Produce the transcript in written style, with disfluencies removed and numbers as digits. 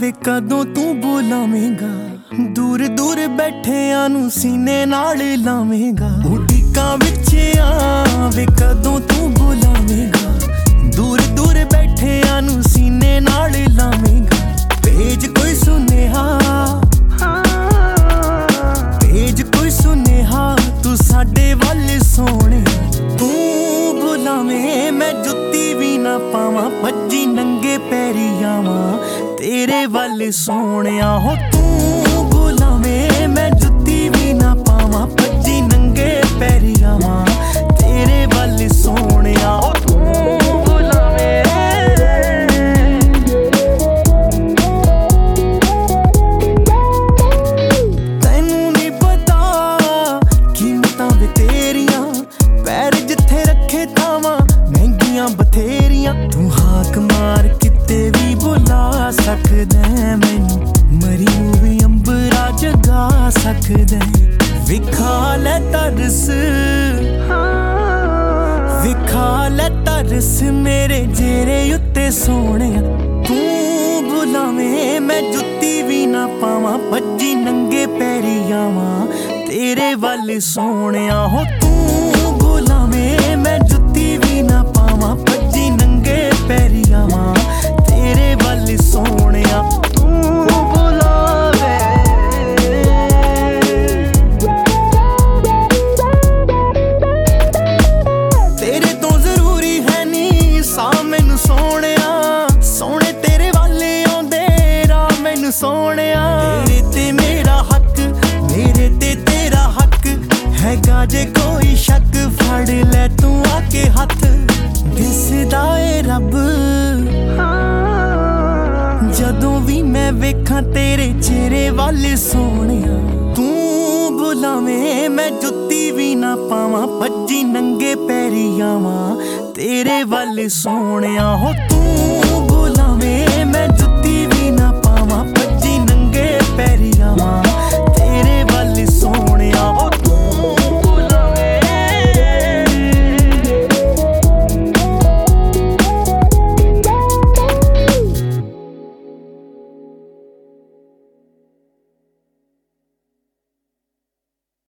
ਵੇ ਕਦੋਂ ਤੂੰ ਬੁਲਾਵੇਂਗਾ, ਦੂਰ ਦੂਰ ਬੈਠਿਆਂ ਨੂੰ ਸੀਨੇ ਨਾਲ ਲਾਵੇਂਗਾ। ਉਡੀਕਾਂ ਵਿੱਚ ਆ ਵੇ ਕਦੋਂ ਤੂੰ ਬੁਲਾਵੇਂਗਾ, ਦੂਰ ਦੂਰ ਬੈਠਿਆਂ ਨੂੰ ਸੀਨੇ ਨਾਲ ਲਾਵੇਂਗਾ। ਭੇਜ ਕੋਈ ਸੁਨੇਹਾ, ਭੇਜ ਕੋਈ ਸੁਨੇਹਾ ਤੂੰ ਸਾਡੇ ਵੱਲ ਸੋਹਣਿਆ। ਤੂੰ ਬੁਲਾਵੇਂ ਮੈਂ ਜੁੱਤੀ ਵੀ ਨਾ ਪਾਵਾਂ, ਭੱਜੀ ਨੰਗੇ ਪੈਰੀ ਆਵਾਂ ਤੇਰੇ ਵੱਲ ਸੋਹਣਿਆ। ਹੋ ਤੂੰ ਬੁਲਾਵੇਂ ਮੈਂ ਜੁੱਤੀ ਵੀ ਨਾ ਪਾਵਾਂ, ਭੱਜੀ ਨੰਗੇ ਪੈਰੀ ਆਵਾਂ ਤੇਰੇ ਵੱਲ ਸੋਹਣਿਆ। ਹੋ ਤੂੰ ਬੁਲਾਵੇਂ, ਤੈਨੂੰ ਨੀ ਪਤਾ ਕੀਮਤਾਂ ਵੇ ਤੇਰੀਆਂ, ਪੈਰ ਜਿੱਥੇ ਰੱਖੇ ਥਾਵਾਂ ਮਹਿੰਗੀਆਂ ਬਥੇਰੀਆਂ। ਤੂੰ ਹਾਕ ਮਾਰ ਕਿਤੇ ਵੀ ਬੁਲਾ ਸਕਦਾ ਮੈਨੂੰ, ਮਰੀ ਨੂੰ ਵੀ ਅੰਬਰਾ ਜਗਾ ਸਕਦਾ। ਵਿਖਾ ਲੈ ਤਰਸ, ਵਿਖਾ ਲੈ ਤਰਸ ਮੇਰੇ ਚਿਹਰੇ ਉੱਤੇ ਸੋਹਣਿਆ। ਤੂੰ ਬੁਲਾਵੇਂ ਮੈਂ ਜੁੱਤੀ ਵੀ ਨਾ ਪਾਵਾਂ, ਭੱਜੀ ਨੰਗੇ ਪੈਰੀ ਆਵਾਂ ਤੇਰੇ ਵੱਲ ਸੋਹਣਿਆ। ਹੋ ਤੂੰ ਬੁਲਾਵੇਂ ਮੈਂ ਜੁੱਤੀ ਵੀ ਨਾ ਪਾਵਾਂ, ਭੱਜੀ ਨੰਗੇ ਪੈਰੀ ਆਵਾਂ ਤੇਰੇ ਵੱਲ ਸੋਹਣਿਆ। ਤੂੰ ਬੁਲਾਵੇ, ਤੇਰੇ ਤੋਂ ਜ਼ਰੂਰੀ ਹੈ ਨੀ ਸਾਹ ਮੈਨੂੰ ਸੋਹਣਿਆ, ਸੋਹਣੇ ਤੇਰੇ ਵੱਲ ਆਉਂਦੇ ਰਾਹ ਮੈਨੂੰ ਸੋਹਣਿਆ। ਤੇਰੇ ਤੇ ਮੇਰਾ ਹੱਕ, ਮੇਰੇ ਤੇ ਤੇਰਾ ਹੱਕ ਹੈਗਾ, ਜੇ ਕੋਈ ਸ਼ੱਕ ਫੜ ਲੈ ਤੂੰ ਆ ਕੇ ਹੱਥ। ਦਿਸਦਾ ਏ ਰੱਬ ਜਦੋਂ ਵੀ ਮੈਂ ਵੇਖਾਂ ਤੇਰੇ ਚਿਹਰੇ ਵੱਲ ਸੋਹਣਿਆ। ਤੂੰ ਬੁਲਾਵੇਂ ਮੈਂ ਜੁੱਤੀ ਵੀ ਨਾ ਪਾਵਾਂ, ਭੱਜੀ ਨੰਗੇ ਪੈਰੀ ਆਵਾਂ ਤੇਰੇ ਵੱਲ ਸੋਹਣਿਆ। ਹੋ ਤੂੰ ਬੁਲਾਵੇਂ ਮੈਂ